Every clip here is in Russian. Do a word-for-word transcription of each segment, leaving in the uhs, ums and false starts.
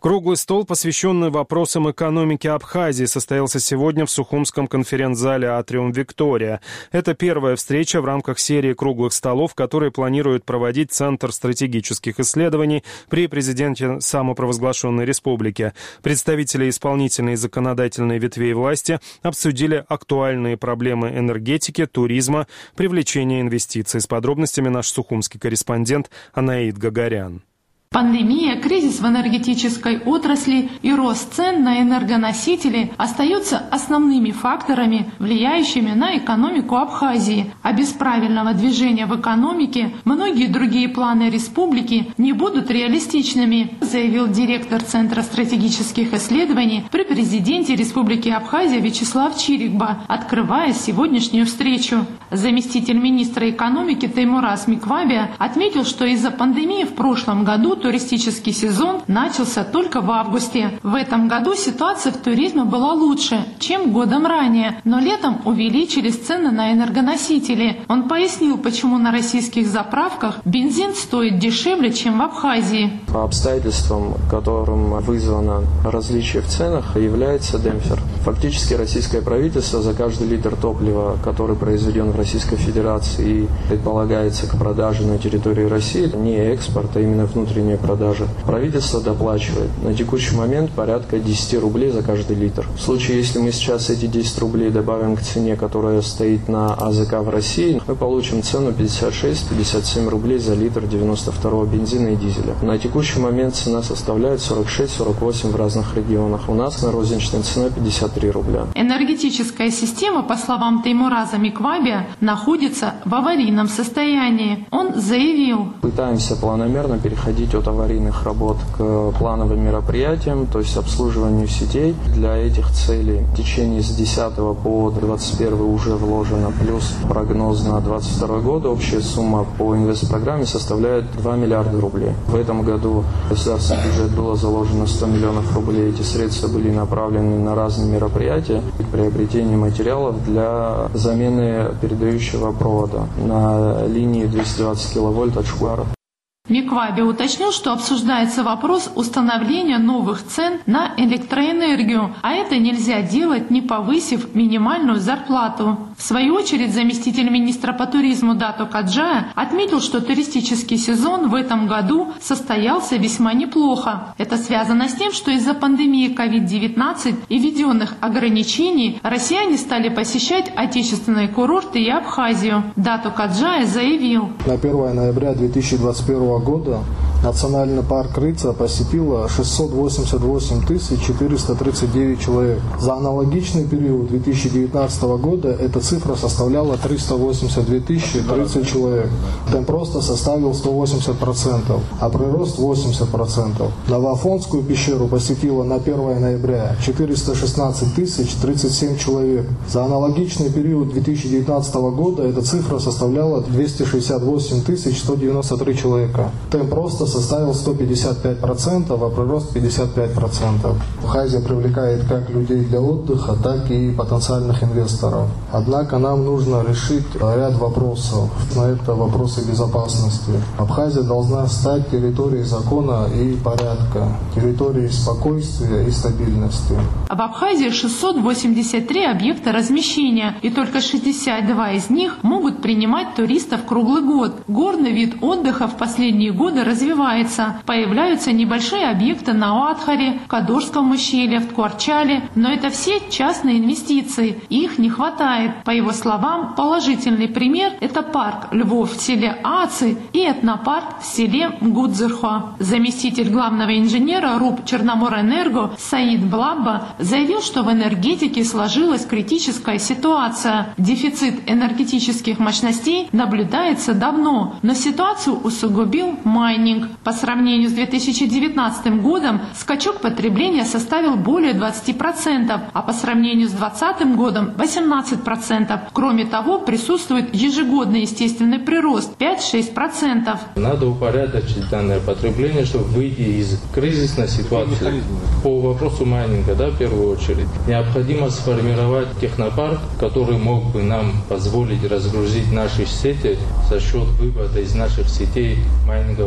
Круглый стол, посвященный вопросам экономики Абхазии, состоялся сегодня в Сухумском конференц-зале «Атриум Виктория». Это первая встреча в рамках серии круглых столов, которые планирует проводить Центр стратегических исследований при президенте самопровозглашенной республики. Представители исполнительной и законодательной ветвей власти обсудили актуальные проблемы энергетики, туризма, привлечения инвестиций. С подробностями наш сухумский корреспондент Анаид Гагарян. Пандемия, кризис в энергетической отрасли и рост цен на энергоносители остаются основными факторами, влияющими на экономику Абхазии. А без правильного движения в экономике многие другие планы республики не будут реалистичными, заявил директор Центра стратегических исследований при президенте Республики Абхазия Вячеслав Чирикба, открывая сегодняшнюю встречу. Заместитель министра экономики Теймураз Миквабия отметил, что из-за пандемии в прошлом году туристический сезон начался только в августе. В этом году ситуация в туризме была лучше, чем годом ранее, но летом увеличились цены на энергоносители. Он пояснил, почему на российских заправках бензин стоит дешевле, чем в Абхазии. По обстоятельствам, которым вызвано различие в ценах, является демпфер. Фактически российское правительство за каждый литр топлива, который произведен в Российской Федерации и предполагается к продаже на территории России, не экспорт, а именно внутренняя продажа, правительство доплачивает на текущий момент порядка десять рублей за каждый литр. В случае, если мы сейчас эти десять рублей добавим к цене, которая стоит на АЗК в России, мы получим цену пятьдесят шесть — пятьдесят семь рублей за литр девяносто второго бензина и дизеля. На текущий момент цена составляет сорок шесть — сорок восемь в разных регионах. У нас на розничная цена пятьдесят три рубля. Энергетическая система, по словам Теймураза Миквабия, находится в аварийном состоянии. Он заявил: пытаемся планомерно переходить от аварийных работ к плановым мероприятиям, то есть обслуживанию сетей. Для этих целей в течение с десятого по двадцать первый уже вложено, плюс прогноз на двадцать второй год. Общая сумма по инвестпрограмме составляет два миллиарда рублей. В этом году в государственный бюджет было заложено сто миллионов рублей. Эти средства были направлены на разные мероприятия, приобретение материалов для замены передающего провода на линии двести двадцать киловольт от Шкуара. Микваби уточнил, что обсуждается вопрос установления новых цен на электроэнергию, а это нельзя делать, не повысив минимальную зарплату. В свою очередь, заместитель министра по туризму Дато Каджая отметил, что туристический сезон в этом году состоялся весьма неплохо. Это связано с тем, что из-за пандемии ковид девятнадцать и введенных ограничений россияне стали посещать отечественные курорты и Абхазию. Дато Каджая заявил: на первое ноября две тысячи двадцать первого года национальный парк Рыца посетило шестьсот восемьдесят восемь тысяч четыреста тридцать девять человек. За аналогичный период две тысячи девятнадцатого года эта цифра составляла триста восемьдесят две тысячи тридцать человек. Темп роста составил сто восемьдесят процентов, а прирост восемьдесят процентов. Новоафонскую пещеру посетило на первое ноября четыреста шестнадцать тысяч тридцать семь человек. За аналогичный период две тысячи девятнадцатого года эта цифра составляла двести шестьдесят восемь тысяч сто девяносто три человека. Темп роста составил сто пятьдесят пять процентов, а прирост пятьдесят пять процентов. Абхазия привлекает как людей для отдыха, так и потенциальных инвесторов. Однако нам нужно решить ряд вопросов. На это вопросы безопасности. Абхазия должна стать территорией закона и порядка, территорией спокойствия и стабильности. В Абхазии шестьсот восемьдесят три объекта размещения, и только шестьдесят два из них могут принимать туристов круглый год. Горный вид отдыха в последние годы развивается. Появляются небольшие объекты на Оатхаре, Кадорском ущелье, в Ткварчале, но это все частные инвестиции, их не хватает. По его словам, положительный пример – это парк Львов в селе Аци и этнопарк в селе Мгудзырхо. Заместитель главного инженера РУП Черноморэнерго Саид Блабба заявил, что в энергетике сложилась критическая ситуация. Дефицит энергетических мощностей наблюдается давно, но ситуацию усугубил майнинг. По сравнению с две тысячи девятнадцатым годом скачок потребления составил более двадцати процентов, а по сравнению с двадцатым годом восемнадцать процентов. Кроме того, присутствует ежегодный естественный прирост пять-шесть процентов. Надо упорядочить данное потребление, чтобы выйти из кризисной ситуации. По вопросу майнинга, да, в первую очередь, необходимо сформировать технопарк, который мог бы нам позволить разгрузить наши сети за счет вывода из наших сетей майнингового оборудования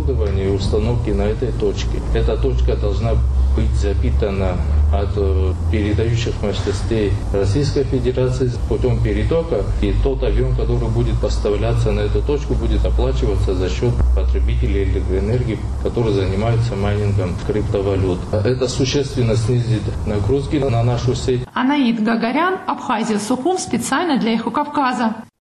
оборудования и установки на этой точке. Эта точка должна быть запитана от передающих мощностей Российской Федерации путем перетока, и тот объем, который будет поставляться на эту точку, будет оплачиваться за счет потребителей электроэнергии, которые занимаются майнингом криптовалют. Это существенно снизит нагрузки на нашу сеть. Анаид Гагарян, Абхазия, Сухум, специально для Эхо Кавказа.